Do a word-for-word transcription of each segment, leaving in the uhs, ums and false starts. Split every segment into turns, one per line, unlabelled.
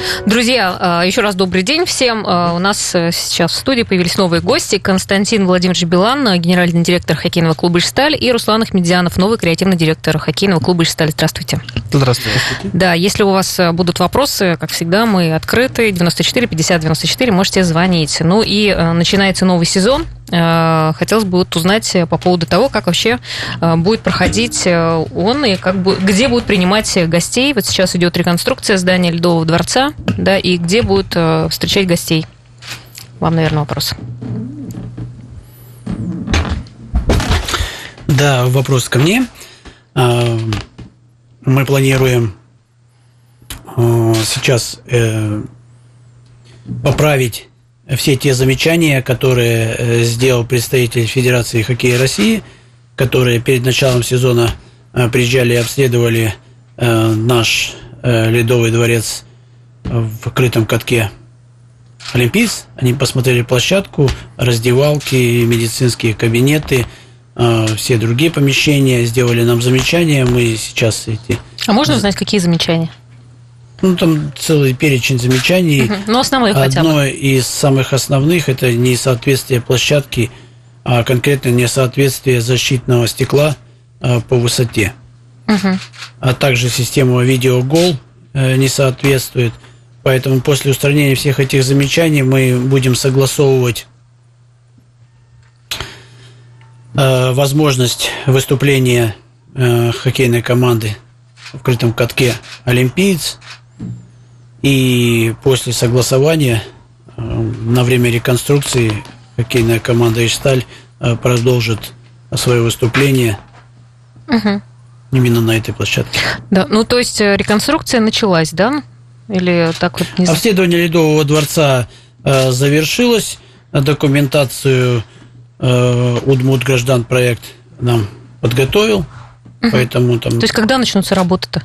Друзья, еще раз добрый день всем. У нас сейчас в студии появились новые гости. Константин Владимирович Билан, генеральный директор хоккейного клуба «Ижсталь», и Руслан Ахмедзянов, новый креативный директор хоккейного клуба «Ижсталь». Здравствуйте.
Здравствуйте.
Да, если у вас будут вопросы, как всегда, мы открыты. девяносто четыре пятьдесят девяносто четыре, можете звонить. Ну и начинается новый сезон. Хотелось бы вот узнать по поводу того, как вообще будет проходить он и как бы, где будут принимать гостей. Вот сейчас идет реконструкция здания Ледового дворца, да, и где будут встречать гостей. Вам, наверное, вопрос.
Да, вопрос ко мне. Мы планируем сейчас поправить все те замечания, которые сделал представитель Федерации хоккея России, которые перед началом сезона приезжали и обследовали наш Ледовый дворец в крытом катке «Олимпийц». Они посмотрели площадку, раздевалки, медицинские кабинеты, все другие помещения, сделали нам замечания. Мы сейчас эти...
А можно узнать, какие замечания?
Ну, там целый перечень замечаний. Uh-huh.
Ну, основные хотя бы.
Одно из самых основных – это несоответствие площадки, а конкретно несоответствие защитного стекла по высоте. Uh-huh. А также система видеогол не соответствует. Поэтому после устранения всех этих замечаний мы будем согласовывать возможность выступления хоккейной команды в крытом катке «Олимпийц». И после согласования на время реконструкции хоккейная команда «Ижсталь» продолжит свое выступление угу. именно на этой площадке.
Да, ну то есть реконструкция началась, да? Или так вот не...
Обследование Ледового дворца завершилось, документацию Удмурт Граждан проект нам подготовил, угу. поэтому там...
То есть когда начнутся работы-то?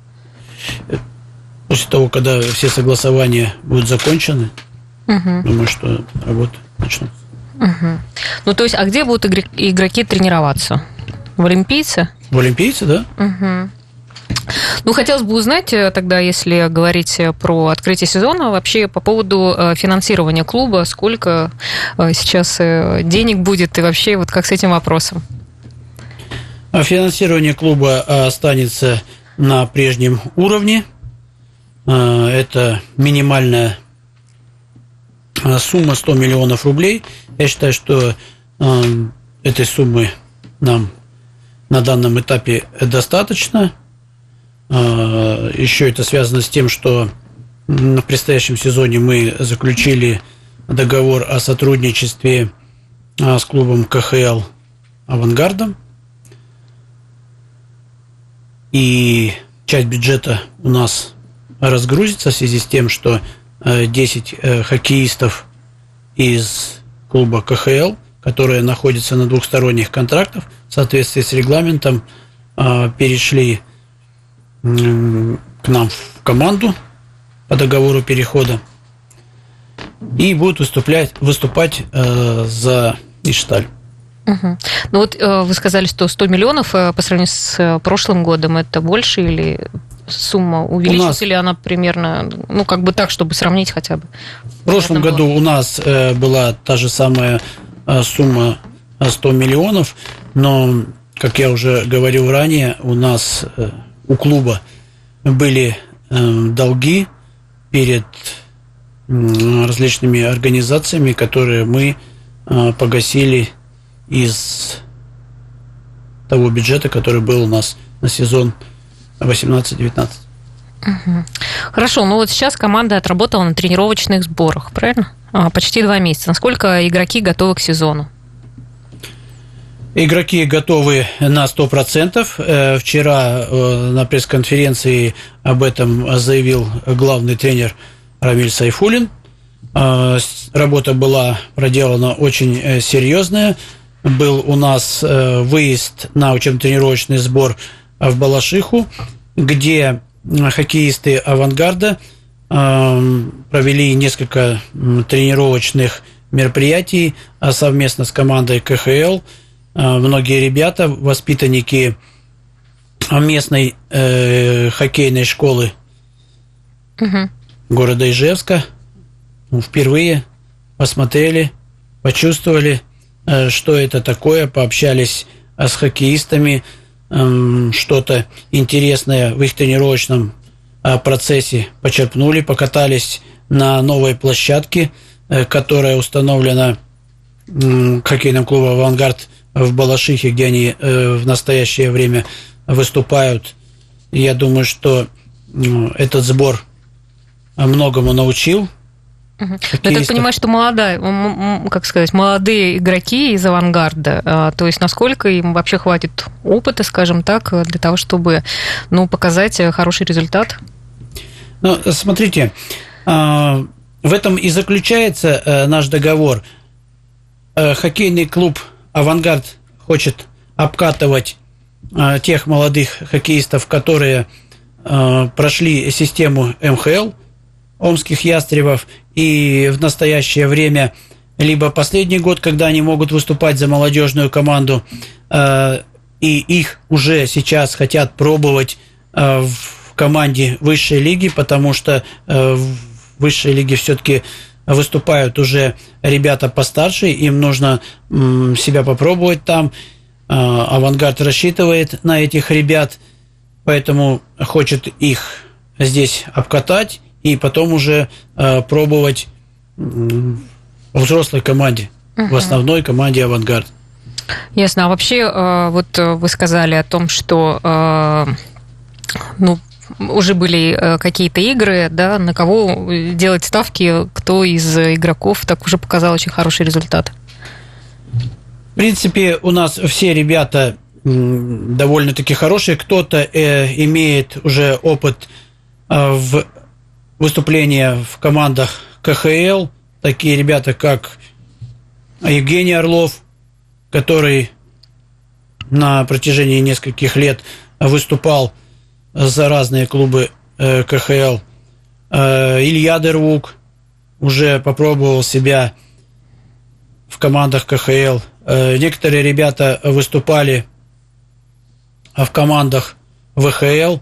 После того, когда все согласования будут закончены, угу. думаю, что работа начнется.
Угу. Ну, то есть, а где будут игроки тренироваться? В «Олимпийце»?
В «Олимпийце», да.
Угу. Ну, хотелось бы узнать тогда, если говорить про открытие сезона, вообще по поводу финансирования клуба, сколько сейчас денег будет и вообще вот как с этим вопросом?
Финансирование клуба останется на прежнем уровне. Это минимальная сумма сто миллионов рублей. Я считаю, что этой суммы нам на данном этапе достаточно. Еще это связано с тем, что в предстоящем сезоне мы заключили договор о сотрудничестве с клубом ка ха эл «Авангардом». И часть бюджета у нас разгрузится в связи с тем, что десять хоккеистов из клуба ка ха эл, которые находятся на двухсторонних контрактах, в соответствии с регламентом, перешли к нам в команду по договору перехода и будут выступлять, выступать за «Ижсталь».
Угу. Ну вот вы сказали, что сто миллионов по сравнению с прошлым годом это больше или сумма увеличится, нас... или она примерно, ну как бы так, чтобы сравнить хотя бы?
В прошлом году у нас была та же самая сумма сто миллионов, но, как я уже говорил ранее, у нас, у клуба были долги перед различными организациями, которые мы погасили из того бюджета, который был у нас на сезон восемнадцать девятнадцать.
Угу. Хорошо, ну вот сейчас команда отработала на тренировочных сборах, правильно? А, почти два месяца. Насколько игроки готовы к сезону?
Игроки готовы на сто процентов. Вчера на пресс-конференции об этом заявил главный тренер Рамиль Сайфуллин. Работа была проделана очень серьезная. Был у нас выезд на учебно-тренировочный сбор в Балашиху, где хоккеисты «Авангарда» провели несколько тренировочных мероприятий совместно с командой ка ха эл. Многие ребята, воспитанники местной э, хоккейной школы, угу. города Ижевска. Ну, впервые посмотрели, почувствовали, что это такое, пообщались с хоккеистами, что-то интересное в их тренировочном процессе почерпнули, покатались на новой площадке, которая установлена хоккейным клубом «Авангард» в Балашихе, где они в настоящее время выступают. Я думаю, что этот сбор многому научил.
Угу. Я так понимаю, что молодая, как сказать, молодые игроки из «Авангарда», то есть насколько им вообще хватит опыта, скажем так, для того, чтобы ну, показать хороший результат?
Ну, смотрите, в этом и заключается наш договор. Хоккейный клуб «Авангард» хочет обкатывать тех молодых хоккеистов, которые прошли систему эм ха эл, омских ястребов, и в настоящее время либо последний год, когда они могут выступать за молодежную команду, и их уже сейчас хотят пробовать в команде высшей лиги, потому что в высшей лиге все-таки выступают уже ребята постарше, им нужно себя попробовать там. «Авангард» рассчитывает на этих ребят, поэтому хочет их здесь обкатать и потом уже пробовать в взрослой команде, uh-huh. в основной команде «Авангард».
Ясно. А вообще, вот вы сказали о том, что ну, уже были какие-то игры, да, на кого делать ставки, кто из игроков так уже показал очень хороший результат?
В принципе, у нас все ребята довольно-таки хорошие. Кто-то э, имеет уже опыт э, в выступления в командах ка ха эл. Такие ребята, как Евгений Орлов, который на протяжении нескольких лет выступал за разные клубы э, ка ха эл. Э, Илья Дервук уже попробовал себя в командах ка ха эл. Некоторые ребята выступали в командах вэ ха эл.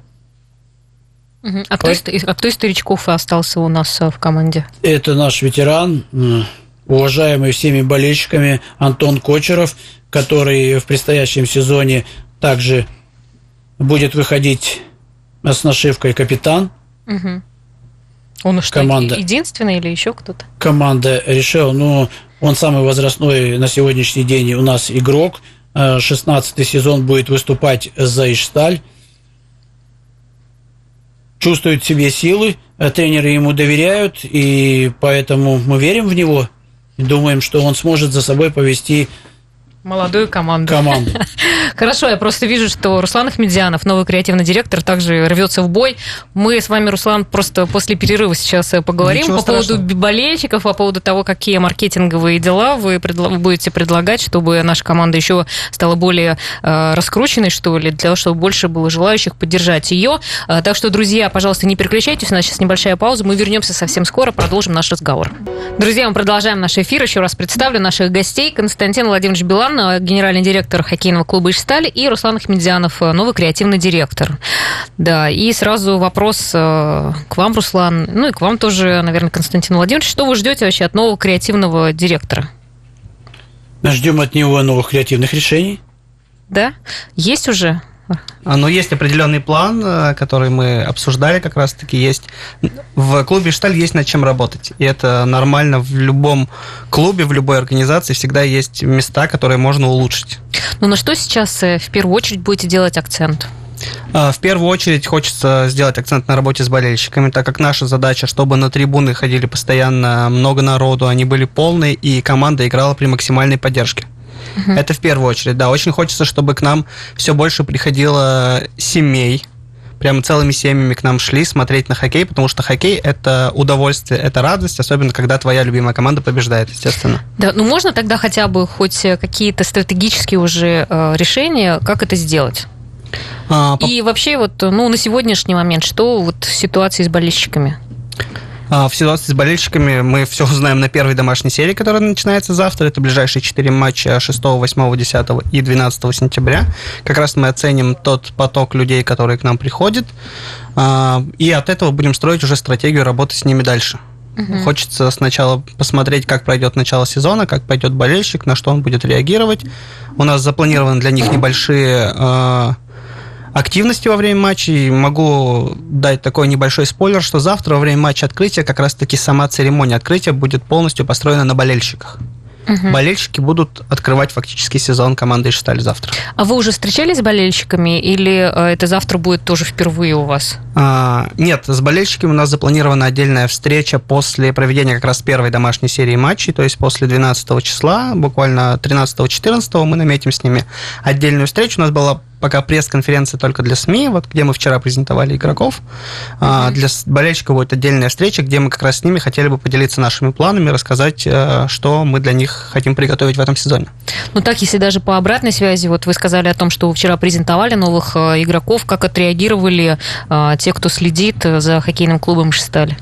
А кто, из, а кто из старичков остался у нас в команде?
Это наш ветеран, уважаемый всеми болельщиками Антон Кочеров, который в предстоящем сезоне также будет выходить с нашивкой «Капитан».
Угу. Он что, команда, единственный или еще кто-то?
Команда решила, ну, он самый возрастной на сегодняшний день у нас игрок. шестнадцатый сезон будет выступать за Ижсталь. Чувствует в себе силы, тренеры ему доверяют, и поэтому мы верим в него и думаем, что он сможет за собой повести
молодую команду.
команду.
Хорошо, я просто вижу, что Руслан Ахмедзянов, новый креативный директор, также рвется в бой. Мы с вами, Руслан, просто после перерыва сейчас поговорим Ничего по страшного. поводу болельщиков, по поводу того, какие маркетинговые дела вы предла- будете предлагать, чтобы наша команда еще стала более э, раскрученной, что ли, для того, чтобы больше было желающих поддержать ее. Э, так что, друзья, пожалуйста, не переключайтесь, у нас сейчас небольшая пауза, мы вернемся совсем скоро, продолжим наш разговор. Друзья, мы продолжаем наш эфир. Еще раз представлю наших гостей. Константин Владимирович Билан, генеральный директор хоккейного клуба «Ижсталь», и Руслан Ахмедзянов, новый креативный директор. Да, и сразу вопрос к вам, Руслан, ну и к вам тоже, наверное, Константин Владимирович. Что вы ждете вообще от нового креативного директора?
Ждем от него новых креативных решений.
Да? Есть уже?
Ну, есть определенный план, который мы обсуждали как раз-таки. Есть в клубе «Ижсталь» есть над чем работать. И это нормально в любом клубе, в любой организации всегда есть места, которые можно улучшить.
Ну, на что сейчас в первую очередь будете делать акцент?
В первую очередь хочется сделать акцент на работе с болельщиками, так как наша задача, чтобы на трибуны ходили постоянно много народу, они были полные, и команда играла при максимальной поддержке. Uh-huh. Это в первую очередь, да. Очень хочется, чтобы к нам все больше приходило семей, прямо целыми семьями к нам шли смотреть на хоккей, потому что хоккей – это удовольствие, это радость, особенно когда твоя любимая команда побеждает, естественно.
Да, ну можно тогда хотя бы хоть какие-то стратегические уже э, решения, как это сделать? А, И по... вообще вот, ну, на сегодняшний момент, что вот ситуация с болельщиками?
В ситуации с болельщиками мы все узнаем на первой домашней серии, которая начинается завтра. Это ближайшие четыре матча шестого, восьмого, десятого и двенадцатого сентября. Как раз мы оценим тот поток людей, которые к нам приходят, и от этого будем строить уже стратегию работы с ними дальше. Угу. Хочется сначала посмотреть, как пройдет начало сезона, как пойдет болельщик, на что он будет реагировать. У нас запланированы для них небольшие активности во время матчей. Могу дать такой небольшой спойлер, что завтра во время матча открытия как раз-таки сама церемония открытия будет полностью построена на болельщиках. Угу. Болельщики будут открывать фактически сезон команды «Ижсталь» завтра.
А вы уже встречались с болельщиками или это завтра будет тоже впервые у вас?
А, нет, с болельщиками у нас запланирована отдельная встреча после проведения как раз первой домашней серии матчей, то есть после двенадцатого числа, буквально тринадцатого-четырнадцатого мы наметим с ними отдельную встречу. У нас была пока пресс-конференция только для СМИ, вот где мы вчера презентовали игроков. Mm-hmm. А, для болельщиков будет отдельная встреча, где мы как раз с ними хотели бы поделиться нашими планами, рассказать, что мы для них хотим приготовить в этом сезоне.
Ну так, если даже по обратной связи, вот вы сказали о том, что вы вчера презентовали новых игроков, как отреагировали а, те, кто следит за хоккейным клубом «Ижсталь»?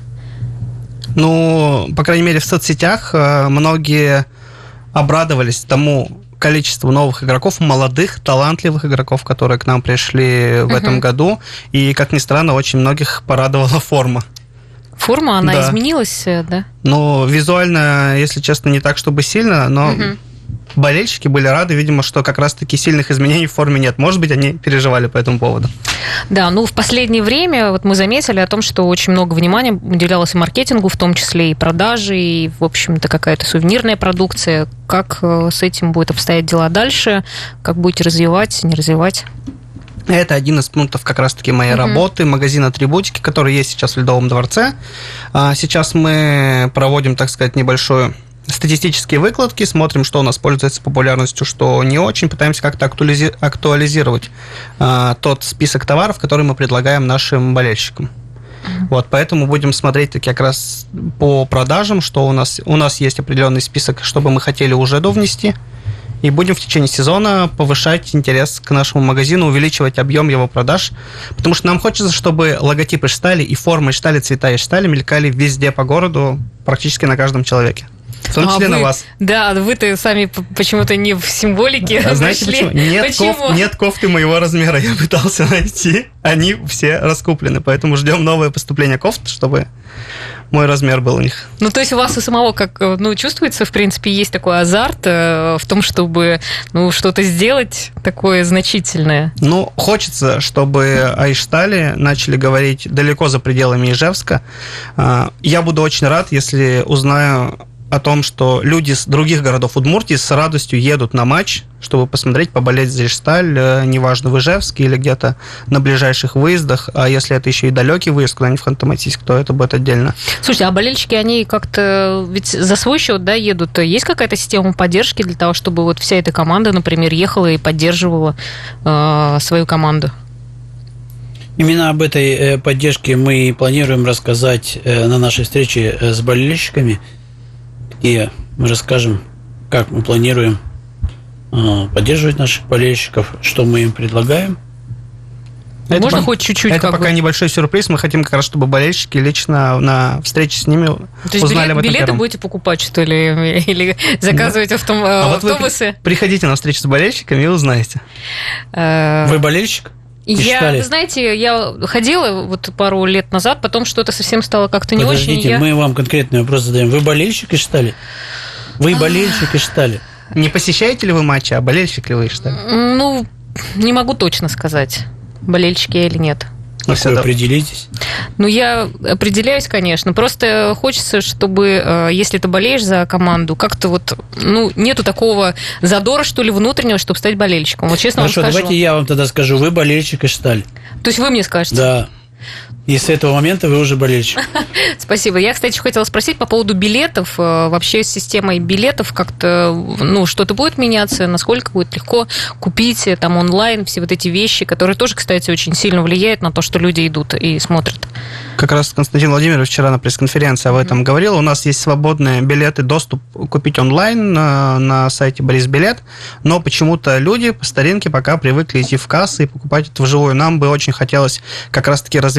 Ну, по крайней мере, в соцсетях многие обрадовались тому количеству новых игроков, молодых, талантливых игроков, которые к нам пришли в uh-huh. этом году. И, как ни странно, очень многих порадовала форма.
Форма, она
да.
изменилась, да?
Ну, визуально, если честно, не так, чтобы сильно, но uh-huh. болельщики были рады, видимо, что как раз-таки сильных изменений в форме нет. Может быть, они переживали по этому поводу.
Да, ну, в последнее время вот мы заметили о том, что очень много внимания уделялось и маркетингу, в том числе и продаже, и, в общем-то, какая-то сувенирная продукция. Как с этим будет обстоять дела дальше? Как будете развивать, не развивать?
Это один из пунктов как раз-таки моей uh-huh. работы, магазин «Атрибутики», который есть сейчас в Ледовом дворце. Сейчас мы проводим, так сказать, небольшую статистические выкладки, смотрим, что у нас пользуется популярностью, что не очень, пытаемся как-то актуализи- актуализировать а, тот список товаров, который мы предлагаем нашим болельщикам. Mm-hmm. Вот, поэтому будем смотреть как раз по продажам, что у нас, у нас есть определенный список, что бы мы хотели уже довнести, и будем в течение сезона повышать интерес к нашему магазину, увеличивать объем его продаж, потому что нам хочется, чтобы логотип «Ижстали» и форма «Ижстали», цвета «Ижстали» мелькали везде по городу, практически на каждом человеке. В том числе а
вы,
на вас.
Да, вы-то сами почему-то не в символике.
А знаете почему? Нет, почему? Коф, нет кофты моего размера, я пытался найти. Они все раскуплены, поэтому ждем новое поступление кофт, чтобы мой размер был у них.
Ну, то есть у вас у самого, как, ну, чувствуется, в принципе, есть такой азарт в том, чтобы, ну, что-то сделать такое значительное?
Ну, хочется, чтобы о «Ижстали» начали говорить далеко за пределами Ижевска. Я буду очень рад, если узнаю о том, что люди с других городов Удмуртии с радостью едут на матч, чтобы посмотреть, поболеть за «Ижсталь», неважно, в Ижевске или где-то на ближайших выездах, а если это еще и далекий выезд куда-нибудь в Ханты-Мансийск, то это будет отдельно.
Слушайте, а болельщики, они как-то ведь за свой счет, да, едут? Есть какая-то система поддержки для того, чтобы вот вся эта команда, например, ехала и поддерживала э, свою команду?
Именно об этой поддержке мы планируем рассказать на нашей встрече с болельщиками, и мы расскажем, как мы планируем поддерживать наших болельщиков, что мы им предлагаем.
Это Можно по... хоть чуть-чуть?
Это пока бы... небольшой сюрприз. Мы хотим как раз, чтобы болельщики лично на встрече с ними То узнали
билет,
об этом
билеты
первым.
будете покупать, что ли? Или заказывать да. автом... а автобусы?
Вот вы приходите на встречу с болельщиками и узнаете.
Вы болельщик?
Я, вы знаете, я ходила вот пару лет назад, потом что-то совсем стало как-то не
Подождите,
очень.
мы
я...
вам конкретный вопрос задаем. Вы болельщик Ижстали? Вы болельщик Ижстали?
Не посещаете ли вы матчи, а болельщик ли вы Ижстали?
Ну, не могу точно сказать, болельщик я или нет.
Ну, вы определитесь?
Ну, я определяюсь, конечно. Просто хочется, чтобы, если ты болеешь за команду, как-то вот, ну, нету такого задора, что ли, внутреннего, чтобы стать болельщиком. Вот честно
Хорошо,
вам скажу.
давайте я вам тогда скажу. Вы болельщик Ижстали?
То есть вы мне скажете?
Да. И с этого момента вы уже болельщик.
Спасибо. Я, кстати, хотела спросить по поводу билетов. Вообще с системой билетов как-то, ну, что-то будет меняться? Насколько будет легко купить там онлайн все вот эти вещи, которые тоже, кстати, очень сильно влияют на то, что люди идут и смотрят?
Как раз Константин Владимирович вчера на пресс-конференции об этом mm-hmm. говорил. У нас есть свободные билеты, доступ купить онлайн на, на сайте Борисбилет, но почему-то люди по старинке пока привыкли идти в кассы и покупать это вживую. Нам бы очень хотелось как раз-таки развить направление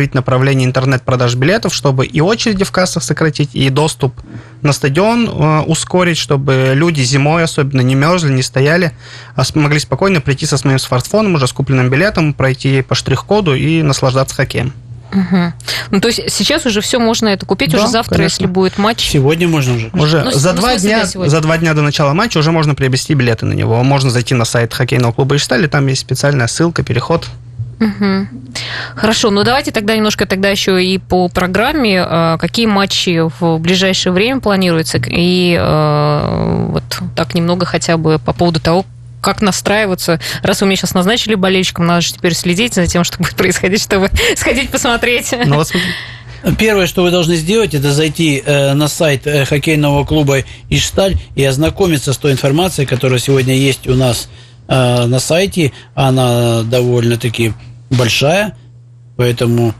направлении интернет-продаж билетов, чтобы и очереди в кассах сократить, и доступ на стадион ускорить, чтобы люди зимой особенно не мерзли, не стояли, а могли спокойно прийти со своим смартфоном, уже с купленным билетом, пройти по штрих-коду и наслаждаться хоккеем.
Угу. Ну, то есть сейчас уже все можно это купить, да, уже завтра, конечно. Если будет матч.
Сегодня можно уже.
Уже
ну,
за,
ну,
два
смысле,
дня,
да,
за два дня до начала матча уже можно приобрести билеты на него. Можно зайти на сайт хоккейного клуба Ижсталь, там есть специальная ссылка, переход.
Угу. Хорошо, ну давайте тогда немножко тогда еще и по программе. Какие матчи в ближайшее время планируются? И э, вот так немного хотя бы по поводу того, как настраиваться. Раз вы меня сейчас назначили болельщиком, надо же теперь следить за тем, что будет происходить, чтобы сходить посмотреть. Ну, вот
первое, что вы должны сделать, это зайти на сайт хоккейного клуба Ижсталь и ознакомиться с той информацией, которая сегодня есть у нас на сайте. Она довольно-таки большая, поэтому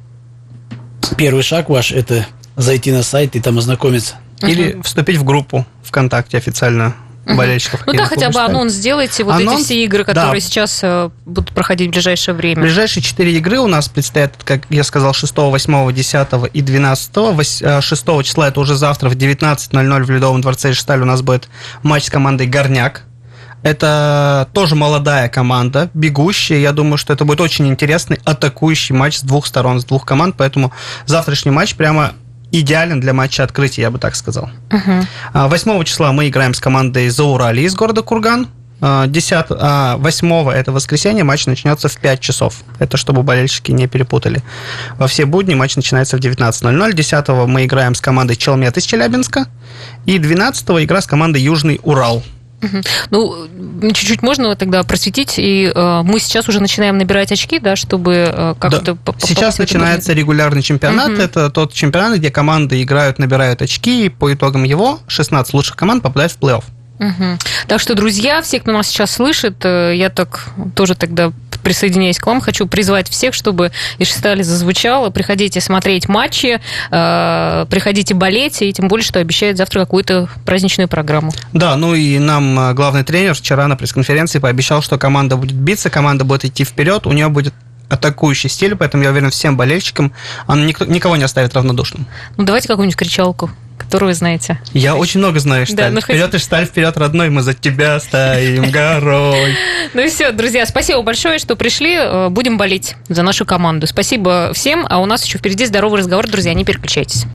первый шаг ваш – это зайти на сайт и там ознакомиться.
Или uh-huh. вступить в группу ВКонтакте официально. Болельщиков.
Ну да, хотя бы анонс сделайте, вот анонс, эти все игры, которые да. сейчас будут проходить в ближайшее время.
Ближайшие четыре игры у нас предстоят, как я сказал, шестого, восьмого, десятого и двенадцатого. шестого числа, это уже завтра в девятнадцать ноль ноль в Ледовом дворце Ижсталь у нас будет матч с командой «Горняк». Это тоже молодая команда, бегущая. Я думаю, что это будет очень интересный атакующий матч с двух сторон, с двух команд, поэтому завтрашний матч прямо идеален для матча открытия, я бы так сказал. Uh-huh. восьмого числа мы играем с командой «Зауралье» из города Курган. десятого, восьмого, это воскресенье, матч начнется в пять часов. Это чтобы болельщики не перепутали. Во все будни матч начинается в девятнадцать ноль ноль. десятого мы играем с командой «Челмет» из Челябинска. И двенадцатого игра с командой «Южный Урал».
Uh-huh. Ну, чуть-чуть можно тогда просветить, и э, мы сейчас уже начинаем набирать очки, да, чтобы э, как-то...
Да. Сейчас начинается регулярный чемпионат, uh-huh. это тот чемпионат, где команды играют, набирают очки, и по итогам его шестнадцать лучших команд попадают в плей-офф.
Uh-huh. Так что, друзья, все, кто нас сейчас слышит, я так тоже тогда присоединяюсь к вам, хочу призвать всех, чтобы Ижсталь зазвучало. Приходите смотреть матчи, э, приходите болеть, и тем более, что обещают завтра какую-то праздничную программу.
Да, ну и нам главный тренер вчера на пресс-конференции пообещал, что команда будет биться, команда будет идти вперед, у нее будет атакующий стиль, поэтому я уверен, всем болельщикам он никто, никого не оставит равнодушным.
Ну, давайте какую-нибудь кричалку, которую вы знаете.
Я очень много знаю Ижсталь. Да, ну, вперед, хоть... Ижсталь, вперед, родной, мы за тебя стоим горой.
Ну и все, друзья, спасибо большое, что пришли. Будем болеть за нашу команду. Спасибо всем, а у нас еще впереди здоровый разговор, друзья, не переключайтесь.